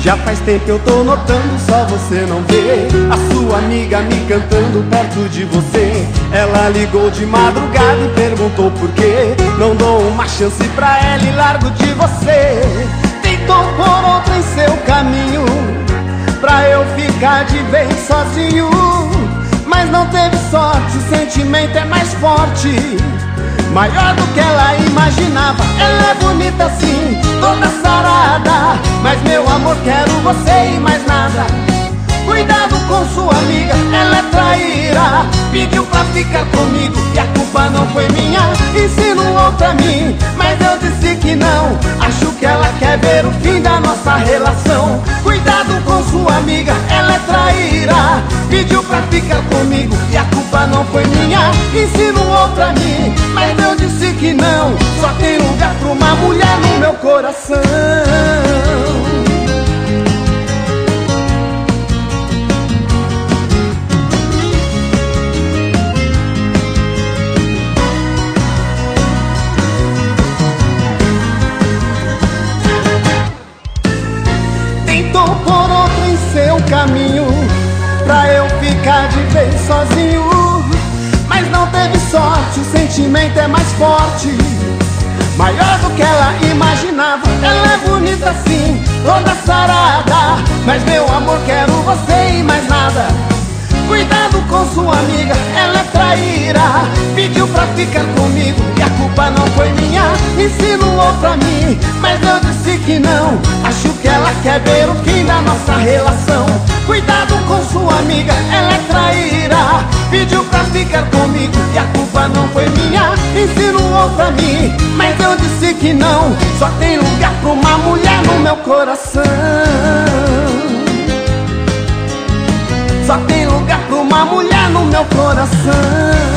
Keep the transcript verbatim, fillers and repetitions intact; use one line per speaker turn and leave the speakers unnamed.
Já faz tempo eu tô notando, só você não vê a sua amiga me cantando perto de você. Ela ligou de madrugada e perguntou por quê. Não dou uma chance pra ela e largo de você. Tentou por outra em seu caminho pra eu ficar de vez sozinho, mas não teve sorte, o sentimento é mais forte, maior do que ela imaginava. Ela é bonita sim, toda sarada, mas meu amor, quero você e mais nada. Cuidado com sua amiga, ela é traíra, pediu pra ficar comigo e a culpa não foi minha. Insinuou pra mim, mas eu disse que não. Acho que ela quer ver o fim da nossa relação. Cuidado com sua amiga, ela é traíra, pediu pra ficar comigo e a culpa não foi minha. Insinuou pra mim, mas eu disse que não. Só tem lugar pra uma mulher no meu coração. Tentou por outro em seu caminho pra eu ficar de vez sozinho, mas não teve sorte, o sentimento é mais forte, maior do que ela imaginava. Ela é bonita sim, toda sarada, mas meu amor, quero você e mais nada. Cuidado com sua amiga, ela é traíra, pediu pra ficar comigo e a culpa não foi minha. Insinuou pra mim, mas eu disse que não. Acho que ela quer ver o fim da nossa relação. Cuidado com sua amiga, ela é traíra, pediu pra ficar comigo e a culpa não foi minha. Insinuou pra mim, mas eu disse que não. Só tem lugar pra uma mulher no meu coração. Só tem lugar pra uma mulher no meu coração.